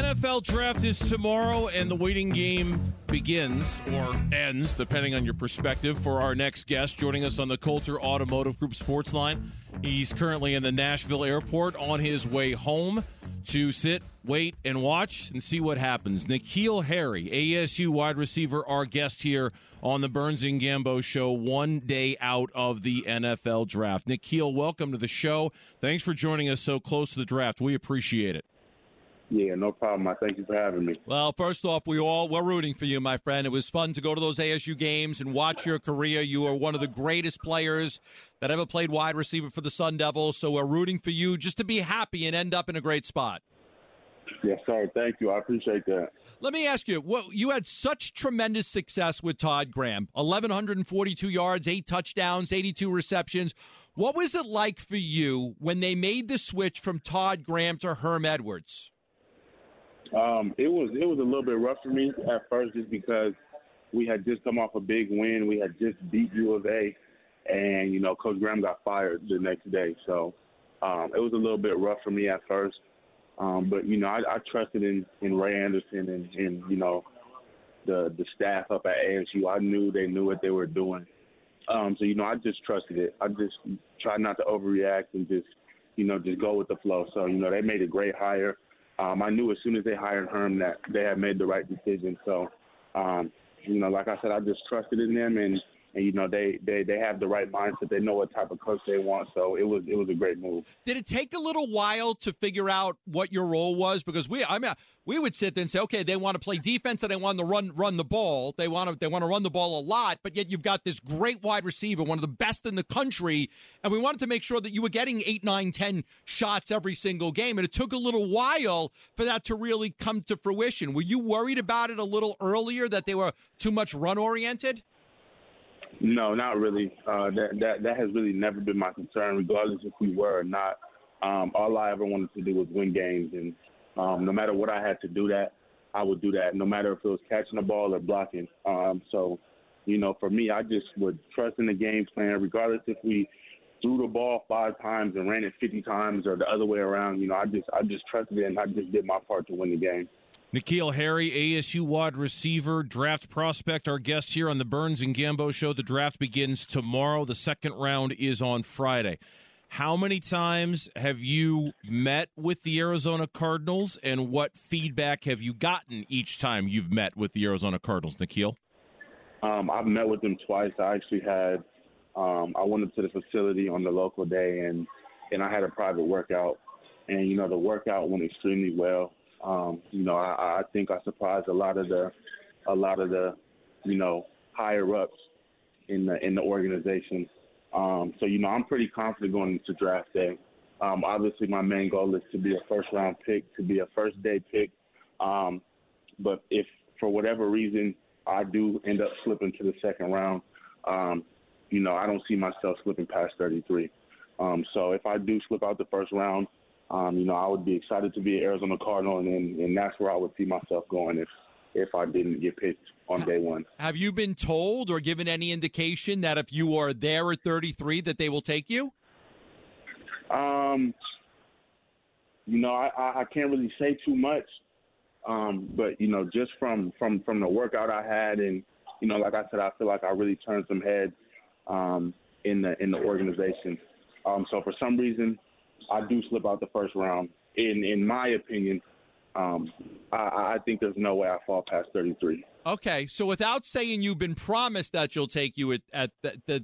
NFL draft is tomorrow, and the waiting game begins or ends, depending on your perspective, for our next guest joining us on the Coulter Automotive Group Sports Line. He's currently in the Nashville airport on his way home to sit, wait, and watch and see what happens. N'Keal Harry, ASU wide receiver, our guest here on the Burns and Gambo Show, one day out of the NFL draft. N'Keal, welcome to the show. Thanks for joining us so close to the draft. We appreciate it. Yeah, no problem. I thank you for having me. Well, first off, we're rooting for you, my friend. It was fun to go to those ASU games and watch your career. You are one of the greatest players that ever played wide receiver for the Sun Devils, so we're rooting for you just to be happy and end up in a great spot. Yes, sir. Thank you. I appreciate that. Let me ask you, you had such tremendous success with Todd Graham, 1,142 yards, 8 touchdowns, 82 receptions. What was it like for you when they made the switch from Todd Graham to Herm Edwards? It was a little bit rough for me at first just because we had just come off a big win. We had just beat U of A, and, Coach Graham got fired the next day. So it was a little bit rough for me at first. But, I trusted in Ray Anderson and the staff up at ASU. I knew they knew what they were doing. So, I just trusted it. I just tried not to overreact and just go with the flow. So, they made a great hire. I knew as soon as they hired Herm that they had made the right decision. So, like I said, I just trusted in them, and they have the right mindset. They know what type of coach they want. So it was a great move. Did it take a little while to figure out what your role was? Because we would sit there and say, okay, they want to play defense and they want to run the ball. They want to run the ball a lot, but yet you've got this great wide receiver, one of the best in the country, and we wanted to make sure that you were getting 8, 9, 10 shots every single game. And it took a little while for that to really come to fruition. Were you worried about it a little earlier, that they were too much run oriented? No, not really. That has really never been my concern, regardless if we were or not. All I ever wanted to do was win games, and no matter what I had to do that, I would do that, no matter if it was catching the ball or blocking. So, for me, I just would trust in the game plan, regardless if we threw the ball 5 times and ran it 50 times or the other way around. I just trusted it, and I just did my part to win the game. N'Keal Harry, ASU wide receiver, draft prospect, our guest here on the Burns and Gambo Show. The draft begins tomorrow. The second round is on Friday. How many times have you met with the Arizona Cardinals, and what feedback have you gotten each time you've met with the Arizona Cardinals, N'Keal? I've met with them twice. I actually had I went up to the facility on the local day, and I had a private workout. And, the workout went extremely well. I think I surprised a lot of the higher ups in the organization. So I'm pretty confident going into draft day. Obviously, my main goal is to be a first round pick, to be a first day pick. But if for whatever reason I do end up slipping to the second round, I don't see myself slipping past 33. So if I do slip out the first round, I would be excited to be an Arizona Cardinal, and that's where I would see myself going if I didn't get picked on day one. Have you been told or given any indication that if you are there at 33 that they will take you? I can't really say too much, but just from the workout I had, and like I said, I feel like I really turned some heads in the organization. So for some reason, I do slip out the first round. In my opinion, I think there's no way I fall past 33. Okay, so without saying you've been promised that they'll take you at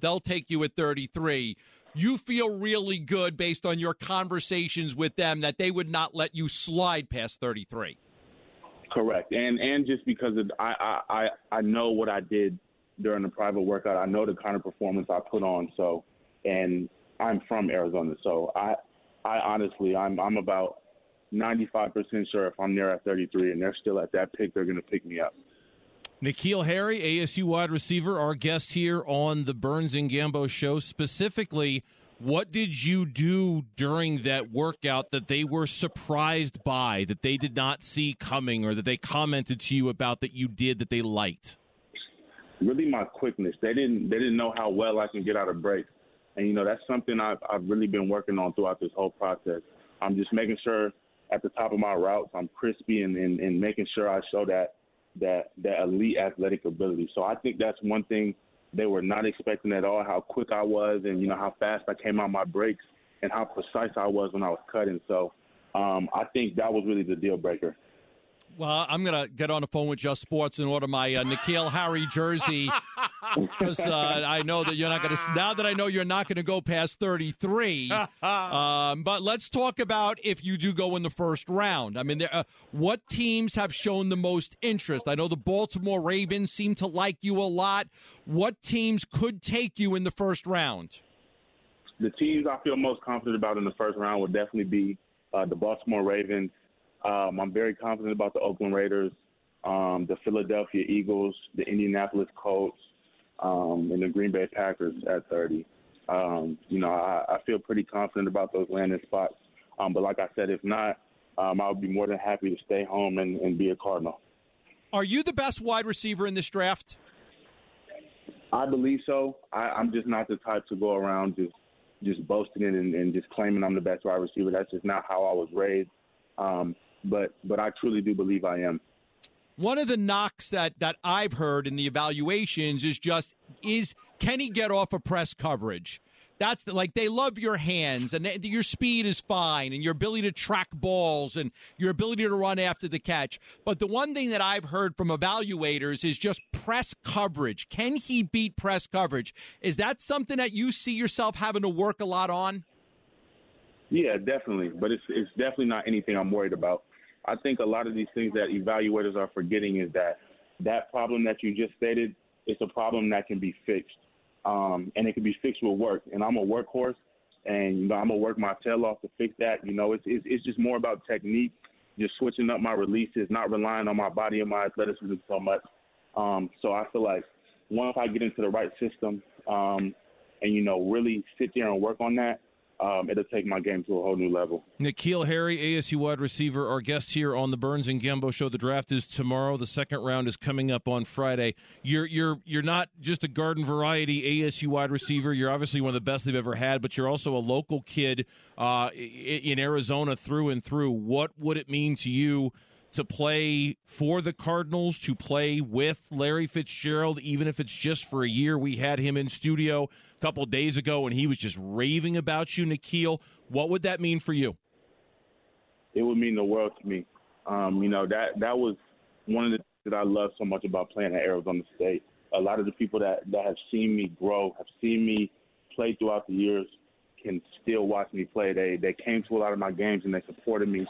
33, you feel really good based on your conversations with them that they would not let you slide past 33. Correct, and just because I know what I did during the private workout, I know the kind of performance I put on. So, and I'm from Arizona, so I honestly, I'm about 95% sure if I'm there at 33 and they're still at that pick, they're going to pick me up. N'Keal Harry, ASU wide receiver, our guest here on the Burns and Gambo Show. Specifically, what did you do during that workout that they were surprised by, that they did not see coming, or that they commented to you about that you did that they liked? Really my quickness. They didn't know how well I can get out of breaks. And, that's something I've really been working on throughout this whole process. I'm just making sure at the top of my routes. I'm crispy and making sure I show that elite athletic ability. So I think that's one thing they were not expecting at all, how quick I was and, how fast I came out my breaks and how precise I was when I was cutting. So I think that was really the deal breaker. Well, I'm going to get on the phone with Just Sports and order my N'Keal Harry jersey because I know that you're not going to – now that I know you're not going to go past 33. But let's talk about if you do go in the first round. I mean, what teams have shown the most interest? I know the Baltimore Ravens seem to like you a lot. What teams could take you in the first round? The teams I feel most confident about in the first round would definitely be the Baltimore Ravens. I'm very confident about the Oakland Raiders, the Philadelphia Eagles, the Indianapolis Colts, and the Green Bay Packers at 30. I feel pretty confident about those landing spots. But like I said, if not, I would be more than happy to stay home and be a Cardinal. Are you the best wide receiver in this draft? I believe so. I'm just not the type to go around just boasting it and just claiming I'm the best wide receiver. That's just not how I was raised. But I truly do believe I am. One of the knocks that I've heard in the evaluations is can he get off of press coverage? That's they love your hands and your speed is fine and your ability to track balls and your ability to run after the catch. But the one thing that I've heard from evaluators is just press coverage. Can he beat press coverage? Is that something that you see yourself having to work a lot on? Yeah, definitely. But it's definitely not anything I'm worried about. I think a lot of these things that evaluators are forgetting is that problem that you just stated, it's a problem that can be fixed. And it can be fixed with work. And I'm a workhorse, and I'm going to work my tail off to fix that. It's just more about technique, just switching up my releases, not relying on my body and my athleticism so much. So I feel like once I get into the right system and, really sit there and work on that, it'll take my game to a whole new level. N'Keal Harry, ASU wide receiver, our guest here on the Burns and Gambo Show. The draft is tomorrow. The second round is coming up on Friday. You're not just a garden variety ASU wide receiver. You're obviously one of the best they've ever had, but you're also a local kid in Arizona through and through. What would it mean to you to play for the Cardinals, to play with Larry Fitzgerald, even if it's just for a year? We had him in studio a couple of days ago, and he was just raving about you, N'Keal. What would that mean for you? It would mean the world to me. That was one of the things that I love so much about playing at Arizona State. A lot of the people that have seen me grow, have seen me play throughout the years, can still watch me play. They came to a lot of my games, and they supported me.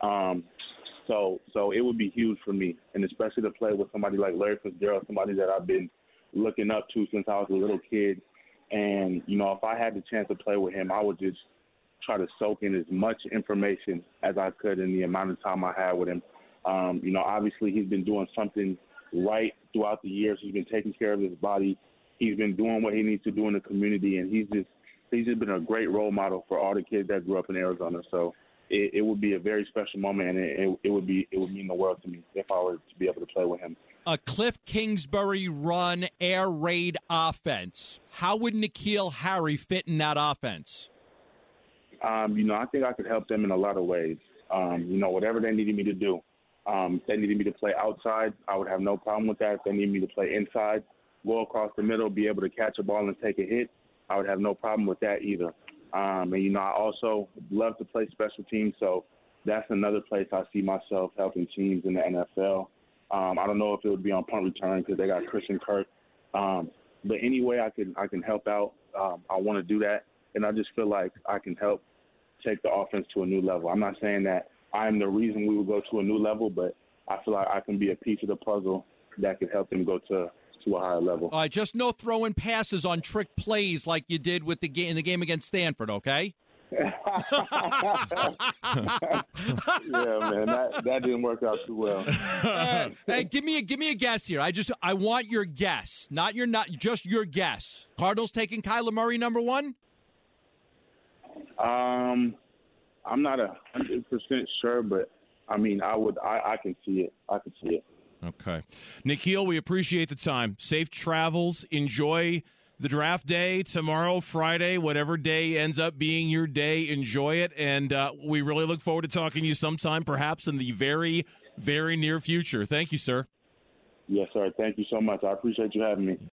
So it would be huge for me, and especially to play with somebody like Larry Fitzgerald, somebody that I've been looking up to since I was a little kid. And, if I had the chance to play with him, I would just try to soak in as much information as I could in the amount of time I had with him. Obviously he's been doing something right throughout the years. He's been taking care of his body. He's been doing what he needs to do in the community, and he's just been a great role model for all the kids that grew up in Arizona. So it would be a very special moment, and it would mean the world to me if I were to be able to play with him. A Cliff Kingsbury run air raid offense. How would N'Keal Harry fit in that offense? I think I could help them in a lot of ways. Whatever they needed me to do. If they needed me to play outside, I would have no problem with that. If they needed me to play inside, go across the middle, be able to catch a ball and take a hit, I would have no problem with that either. I also love to play special teams, so that's another place I see myself helping teams in the NFL. I don't know if it would be on punt return because they got Christian Kirk. But any way I can help out, I want to do that. And I just feel like I can help take the offense to a new level. I'm not saying that I'm the reason we would go to a new level, but I feel like I can be a piece of the puzzle that could help them go to a higher level. Just no throwing passes on trick plays like you did with in the game against Stanford, okay? Yeah, man, that didn't work out too well. Hey, give me a guess here. I want your guess, not just your guess. Cardinals taking Kyler Murray number 1? I'm not 100% sure, but I can see it. I can see it. Okay. N'Keal, we appreciate the time. Safe travels. Enjoy the draft day tomorrow, Friday, whatever day ends up being your day. Enjoy it, and we really look forward to talking to you sometime, perhaps in the very, very near future. Thank you, sir. Yes, sir. Thank you so much. I appreciate you having me.